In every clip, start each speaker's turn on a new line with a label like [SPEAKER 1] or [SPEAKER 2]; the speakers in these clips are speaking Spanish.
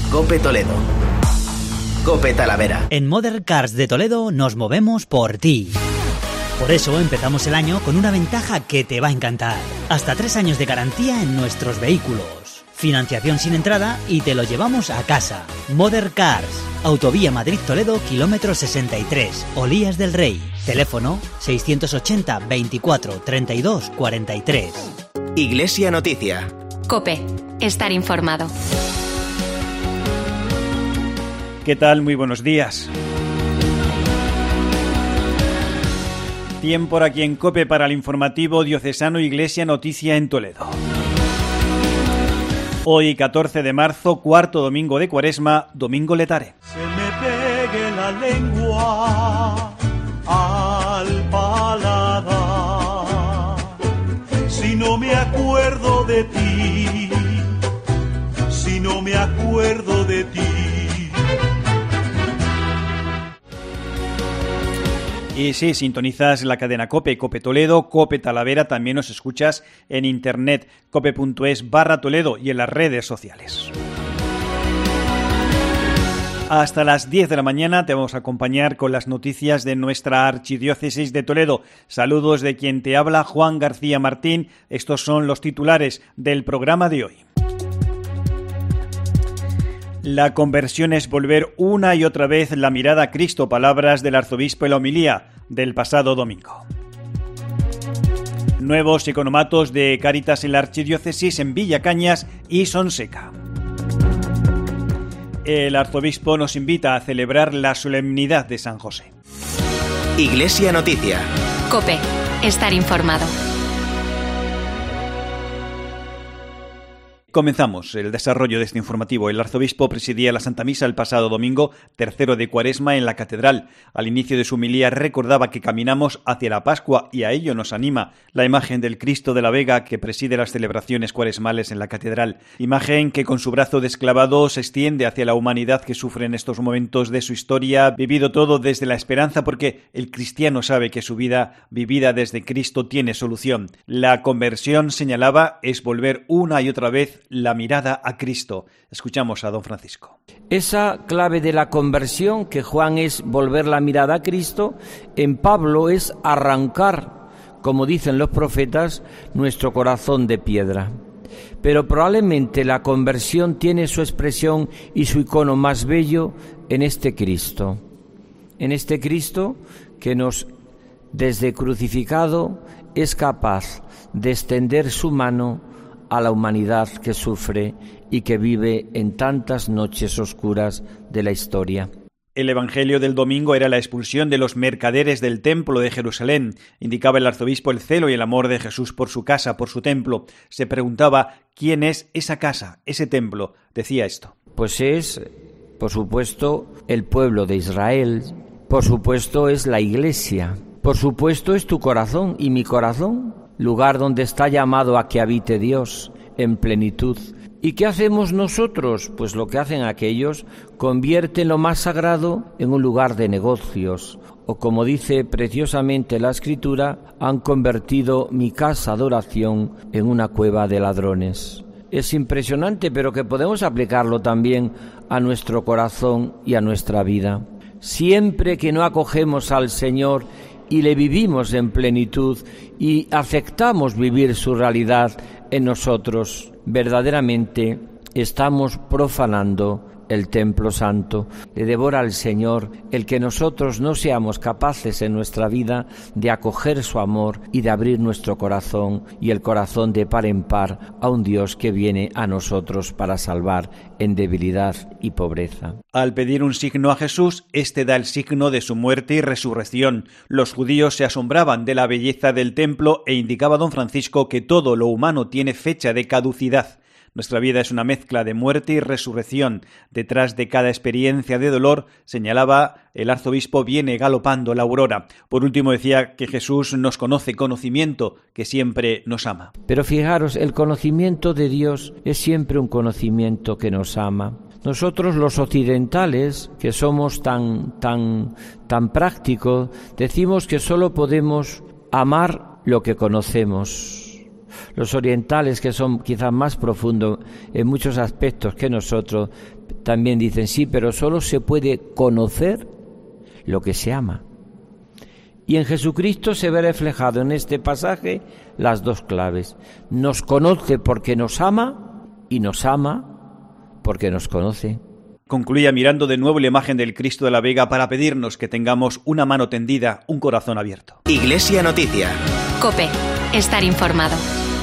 [SPEAKER 1] COPE Toledo. COPE Talavera.
[SPEAKER 2] En Modern Cars de Toledo nos movemos por ti. Por eso empezamos el año con una ventaja que te va a encantar. Hasta 3 años de garantía en nuestros vehículos. Financiación sin entrada y te lo llevamos a casa. Modern Cars. Autovía Madrid-Toledo, kilómetro 63, Olías del Rey. Teléfono 680 24 32 43.
[SPEAKER 1] Iglesia Noticia.
[SPEAKER 3] COPE. Estar informado.
[SPEAKER 4] ¿Qué tal? Muy buenos días. Tiempo aquí en COPE para el informativo diocesano Iglesia Noticia en Toledo. Hoy, 14 de marzo, cuarto domingo de Cuaresma, domingo letare.
[SPEAKER 5] Se me pegue la lengua al paladar si no me acuerdo de ti, si no me acuerdo de ti.
[SPEAKER 4] Y sí, sintonizas la cadena COPE, COPE Toledo, COPE Talavera, también nos escuchas en internet, cope.es/Toledo y en las redes sociales. Hasta las 10 de la mañana te vamos a acompañar con las noticias de nuestra archidiócesis de Toledo. Saludos de quien te habla, Juan García Martín. Estos son los titulares del programa de hoy. La conversión es volver una y otra vez la mirada a Cristo, palabras del arzobispo en la homilía del pasado domingo. Nuevos economatos de Cáritas en la archidiócesis en Villacañas y Sonseca. El arzobispo nos invita a celebrar la solemnidad de San José.
[SPEAKER 1] Iglesia Noticia.
[SPEAKER 3] COPE. Estar informado.
[SPEAKER 4] Comenzamos el desarrollo de este informativo. El arzobispo presidía la Santa Misa el pasado domingo, 3 de Cuaresma, en la catedral. Al inicio de su homilía recordaba que caminamos hacia la Pascua y a ello nos anima la imagen del Cristo de la Vega que preside las celebraciones cuaresmales en la catedral. Imagen que con su brazo desclavado se extiende hacia la humanidad que sufre en estos momentos de su historia, vivido todo desde la esperanza, porque el cristiano sabe que su vida vivida desde Cristo tiene solución. La conversión, señalaba, es volver una y otra vez la mirada a Cristo. Escuchamos a don Francisco.
[SPEAKER 6] Esa clave de la conversión, que Juan es volver la mirada a Cristo, en Pablo es arrancar, como dicen los profetas, nuestro corazón de piedra. Pero probablemente la conversión tiene su expresión y su icono más bello en este Cristo. En este Cristo que nos, desde crucificado, es capaz de extender su mano a la humanidad que sufre y que vive en tantas noches oscuras de la historia.
[SPEAKER 4] El evangelio del domingo era la expulsión de los mercaderes del templo de Jerusalén. Indicaba el arzobispo el celo y el amor de Jesús por su casa, por su templo. Se preguntaba, ¿quién es esa casa, ese templo? Decía esto.
[SPEAKER 6] Pues es, por supuesto, el pueblo de Israel. Por supuesto es la Iglesia. Por supuesto es tu corazón y mi corazón. Lugar donde está llamado a que habite Dios en plenitud. ¿Y qué hacemos nosotros? Pues lo que hacen aquellos, convierten lo más sagrado en un lugar de negocios, o como dice preciosamente la Escritura, han convertido mi casa de oración en una cueva de ladrones. Es impresionante, pero que podemos aplicarlo también a nuestro corazón y a nuestra vida. Siempre que no acogemos al Señor y le vivimos en plenitud y aceptamos vivir su realidad en nosotros, verdaderamente estamos profanando el templo santo. Le devora al Señor el que nosotros no seamos capaces en nuestra vida de acoger su amor y de abrir nuestro corazón y el corazón de par en par a un Dios que viene a nosotros para salvar en debilidad y pobreza.
[SPEAKER 4] Al pedir un signo a Jesús, éste da el signo de su muerte y resurrección. Los judíos se asombraban de la belleza del templo e indicaba don Francisco que todo lo humano tiene fecha de caducidad. Nuestra vida es una mezcla de muerte y resurrección. Detrás de cada experiencia de dolor, señalaba el arzobispo, viene galopando la aurora. Por último decía que Jesús nos conoce, conocimiento, que siempre nos ama.
[SPEAKER 6] Pero fijaros, el conocimiento de Dios es siempre un conocimiento que nos ama. Nosotros los occidentales, que somos tan prácticos, decimos que solo podemos amar lo que conocemos. Los orientales, que son quizás más profundos en muchos aspectos que nosotros, también dicen, sí, pero solo se puede conocer lo que se ama. Y en Jesucristo se ve reflejado en este pasaje las dos claves. Nos conoce porque nos ama y nos ama porque nos conoce.
[SPEAKER 4] Concluía mirando de nuevo la imagen del Cristo de la Vega para pedirnos que tengamos una mano tendida, un corazón abierto.
[SPEAKER 1] Iglesia Noticia.
[SPEAKER 3] COPE. Estar informado.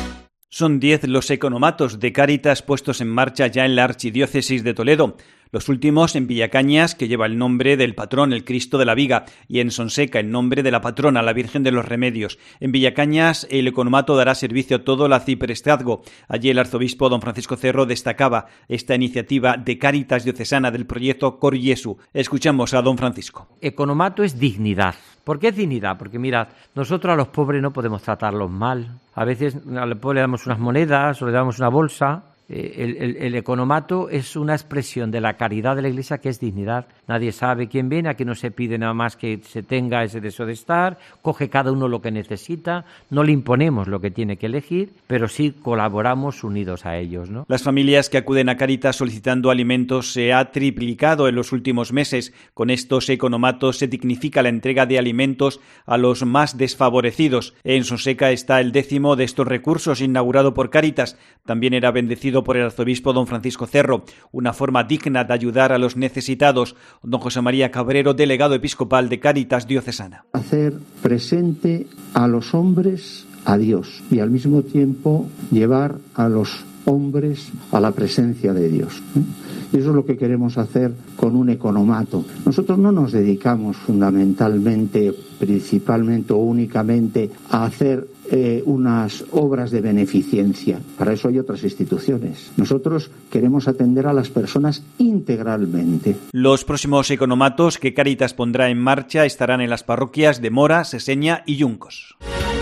[SPEAKER 4] Son 10 los economatos de Cáritas puestos en marcha ya en la Archidiócesis de Toledo. Los últimos en Villacañas, que lleva el nombre del patrón, el Cristo de la Viga, y en Sonseca, el nombre de la patrona, la Virgen de los Remedios. En Villacañas, el economato dará servicio a todo el arciprestazgo. Allí el arzobispo don Francisco Cerro destacaba esta iniciativa de Cáritas diocesana del proyecto Cor Jesu. Escuchamos a don Francisco.
[SPEAKER 6] Economato es dignidad. ¿Por qué es dignidad? Porque mirad, nosotros a los pobres no podemos tratarlos mal. A veces al pobre le damos unas monedas o le damos una bolsa. El economato es una expresión de la caridad de la Iglesia, que es dignidad. Nadie sabe quién viene, aquí no se pide nada más que se tenga ese deseo de estar, coge cada uno lo que necesita, no le imponemos lo que tiene que elegir, pero sí colaboramos unidos a ellos, ¿no?
[SPEAKER 4] Las familias que acuden a Cáritas solicitando alimentos se ha triplicado en los últimos meses. Con estos economatos se dignifica la entrega de alimentos a los más desfavorecidos. En Sonseca está el 10º de estos recursos, inaugurado por Cáritas. También era bendecido por el arzobispo don Francisco Cerro, una forma digna de ayudar a los necesitados. Don José María Cabrero, delegado episcopal de Cáritas diocesana.
[SPEAKER 7] Hacer presente a los hombres a Dios y al mismo tiempo llevar a los hombres a la presencia de Dios. Y eso es lo que queremos hacer con un economato. Nosotros no nos dedicamos fundamentalmente, principalmente o únicamente a hacer unas obras de beneficencia. Para eso hay otras instituciones. Nosotros queremos atender a las personas integralmente.
[SPEAKER 4] Los próximos economatos que Cáritas pondrá en marcha estarán en las parroquias de Mora, Seseña y Yuncos.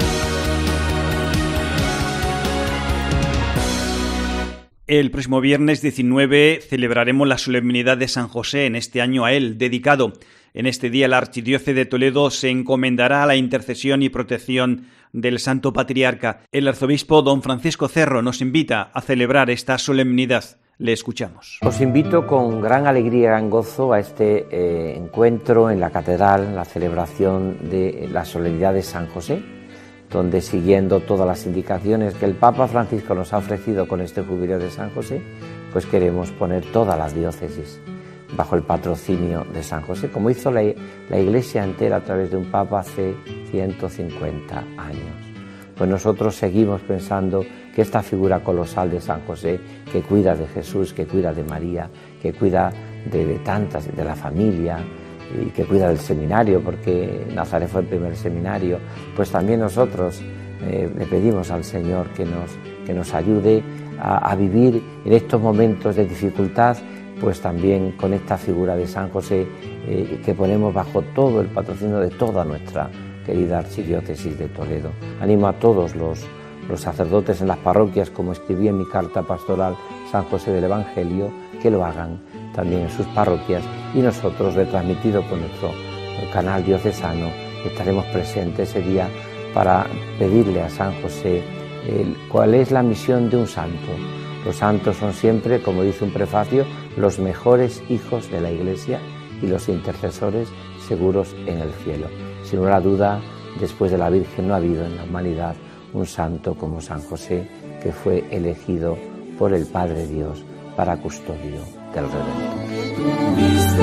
[SPEAKER 4] El próximo viernes 19 celebraremos la solemnidad de San José, en este año a él dedicado. En este día la Archidiócesis de Toledo se encomendará a la intercesión y protección del Santo Patriarca. El arzobispo don Francisco Cerro nos invita a celebrar esta solemnidad. Le escuchamos.
[SPEAKER 6] Os invito con gran alegría y gran gozo a este encuentro en la catedral, la celebración de la solemnidad de San José, donde, siguiendo todas las indicaciones que el Papa Francisco nos ha ofrecido con este jubileo de San José, pues queremos poner todas las diócesis bajo el patrocinio de San José, como hizo la Iglesia entera a través de un Papa hace 150 años. Pues nosotros seguimos pensando que esta figura colosal de San José, que cuida de Jesús, que cuida de María, que cuida de tantas, de la familia, y que cuida del seminario, porque Nazaret fue el primer seminario, pues también nosotros le pedimos al Señor que nos ayude a vivir en estos momentos de dificultad, pues también con esta figura de San José que ponemos bajo todo el patrocinio de toda nuestra querida Archidiócesis de Toledo. Animo a todos los sacerdotes en las parroquias, como escribí en mi carta pastoral San José del Evangelio, que lo hagan también en sus parroquias, y nosotros, retransmitido por nuestro canal diocesano, estaremos presentes ese día para pedirle a San José cuál es la misión de un santo. Los santos son siempre, como dice un prefacio, los mejores hijos de la Iglesia y los intercesores seguros en el cielo. Sin una duda, después de la Virgen no ha habido en la humanidad un santo como San José, que fue elegido por el Padre Dios para custodio del Redentor.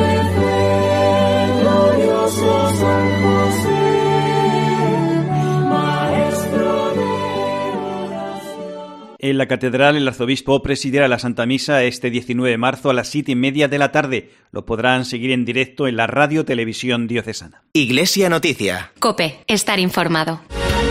[SPEAKER 5] Glorioso San José, maestro de oración.
[SPEAKER 4] En la catedral, el arzobispo presidirá la Santa Misa este 19 de marzo a las 7:30 de la tarde. Lo podrán seguir en directo en la Radio Televisión Diocesana.
[SPEAKER 1] Iglesia Noticia.
[SPEAKER 3] COPE. Estar informado.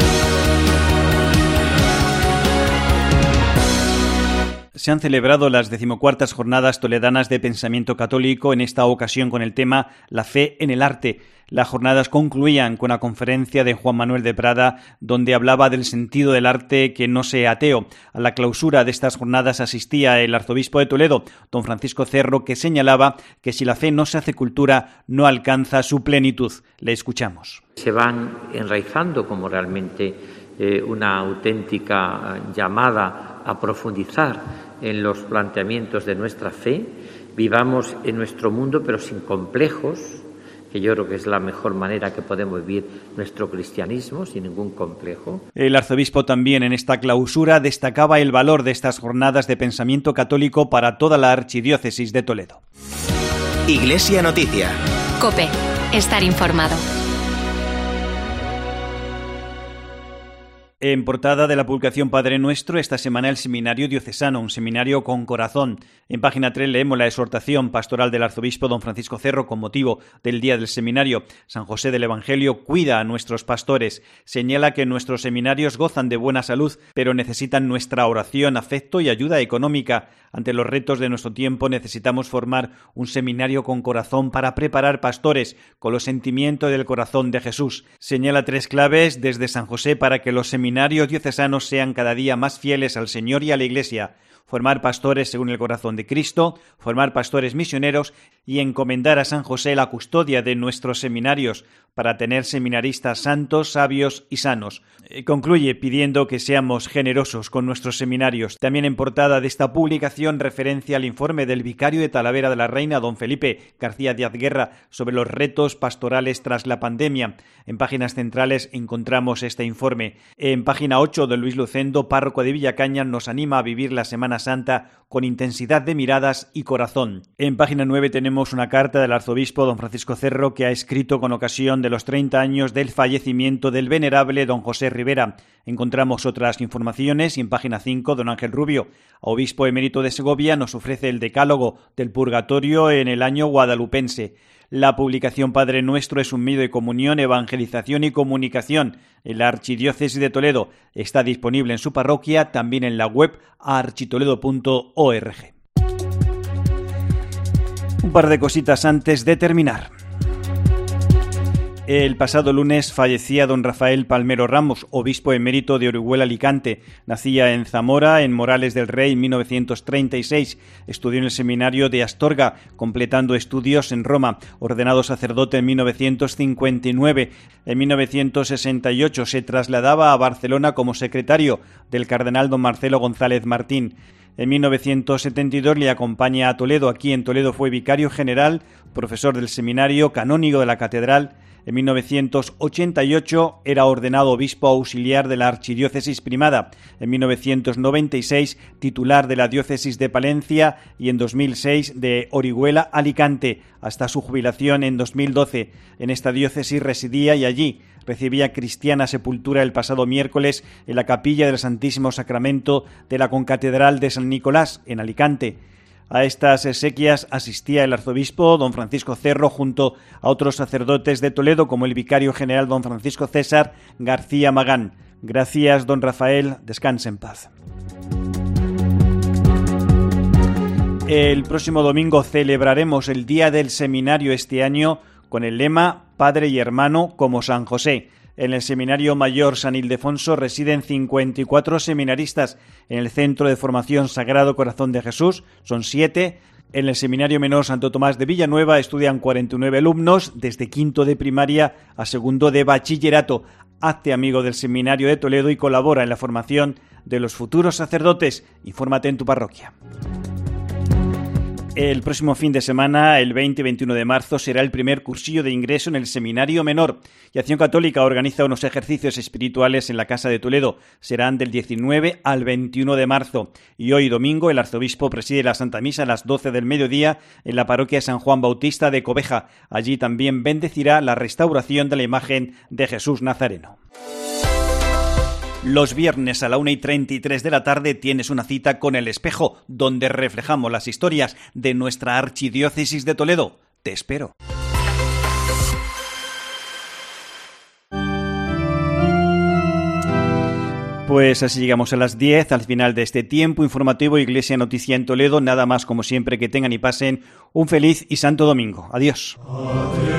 [SPEAKER 4] Se han celebrado las 14ª Jornadas Toledanas de Pensamiento Católico, en esta ocasión con el tema La fe en el arte. Las jornadas concluían con la conferencia de Juan Manuel de Prada, donde hablaba del sentido del arte que no sea ateo. A la clausura de estas jornadas asistía el arzobispo de Toledo, don Francisco Cerro, que señalaba que si la fe no se hace cultura, no alcanza su plenitud. Le escuchamos.
[SPEAKER 6] Se van enraizando como realmente una auténtica llamada a profundizar en los planteamientos de nuestra fe, vivamos en nuestro mundo pero sin complejos, que yo creo que es la mejor manera que podemos vivir nuestro cristianismo, sin ningún complejo.
[SPEAKER 4] El arzobispo también en esta clausura destacaba el valor de estas jornadas de pensamiento católico para toda la archidiócesis de Toledo.
[SPEAKER 1] Iglesia Noticia.
[SPEAKER 3] COPE. Estar informado.
[SPEAKER 4] En portada de la publicación Padre Nuestro, esta semana el Seminario Diocesano, un seminario con corazón. En página 3 leemos la exhortación pastoral del arzobispo don Francisco Cerro con motivo del Día del Seminario. San José del Evangelio cuida a nuestros pastores. Señala que nuestros seminarios gozan de buena salud, pero necesitan nuestra oración, afecto y ayuda económica. Ante los retos de nuestro tiempo necesitamos formar un seminario con corazón para preparar pastores con los sentimientos del corazón de Jesús. Señala 3 claves desde San José para que los seminarios diocesanos sean cada día más fieles al Señor y a la Iglesia. Formar pastores según el corazón de Cristo, formar pastores misioneros y encomendar a San José la custodia de nuestros seminarios para tener seminaristas santos, sabios y sanos. Concluye pidiendo que seamos generosos con nuestros seminarios. También en portada de esta publicación referencia al informe del vicario de Talavera de la Reina, don Felipe García Díaz Guerra, sobre los retos pastorales tras la pandemia. En páginas centrales encontramos este informe. En página 8, don Luis Lucendo, párroco de Villacaña, nos anima a vivir la Semana Santa con intensidad de miradas y corazón. En página 9 tenemos una carta del arzobispo don Francisco Cerro que ha escrito con ocasión de los 30 años del fallecimiento del venerable don José Rivera. Encontramos otras informaciones y en página 5 don Ángel Rubio, obispo emérito de Segovia, nos ofrece el decálogo del purgatorio en el año guadalupense. La publicación Padre Nuestro es un medio de comunión, evangelización y comunicación en la Archidiócesis de Toledo. Está disponible en su parroquia, también en la web architoledo.org. Un par de cositas antes de terminar. El pasado lunes fallecía don Rafael Palmero Ramos, obispo emérito de Orihuela, Alicante. Nacía en Zamora, en Morales del Rey, en 1936. Estudió en el seminario de Astorga, completando estudios en Roma. Ordenado sacerdote en 1959. En 1968 se trasladaba a Barcelona como secretario del cardenal don Marcelo González Martín. En 1972 le acompaña a Toledo. Aquí en Toledo fue vicario general, profesor del seminario, canónigo de la catedral. En 1988 era ordenado obispo auxiliar de la Archidiócesis Primada. En 1996 titular de la Diócesis de Palencia y en 2006 de Orihuela, Alicante, hasta su jubilación en 2012. En esta diócesis residía y allí recibía cristiana sepultura el pasado miércoles en la capilla del Santísimo Sacramento de la Concatedral de San Nicolás, en Alicante. A estas exequias asistía el arzobispo don Francisco Cerro junto a otros sacerdotes de Toledo como el vicario general don Francisco César García Magán. Gracias, don Rafael. Descanse en paz. El próximo domingo celebraremos el Día del Seminario este año con el lema Padre y Hermano como San José. En el Seminario Mayor San Ildefonso residen 54 seminaristas. En el Centro de Formación Sagrado Corazón de Jesús son 7. En el Seminario Menor Santo Tomás de Villanueva estudian 49 alumnos, desde quinto de primaria a segundo de bachillerato. Hazte amigo del Seminario de Toledo y colabora en la formación de los futuros sacerdotes. Infórmate en tu parroquia. El próximo fin de semana, el 20 y 21 de marzo, será el primer cursillo de ingreso en el Seminario Menor. Y Acción Católica organiza unos ejercicios espirituales en la Casa de Toledo. Serán del 19 al 21 de marzo. Y hoy domingo el arzobispo preside la Santa Misa a las 12 del mediodía en la parroquia San Juan Bautista de Cobeja. Allí también bendecirá la restauración de la imagen de Jesús Nazareno. Los viernes a la 1:33 de la tarde tienes una cita con El Espejo, donde reflejamos las historias de nuestra Archidiócesis de Toledo. Te espero. Pues así llegamos a las 10, al final de este tiempo informativo Iglesia Noticia en Toledo. Nada más, como siempre, que tengan y pasen un feliz y santo domingo. Adiós. Adiós.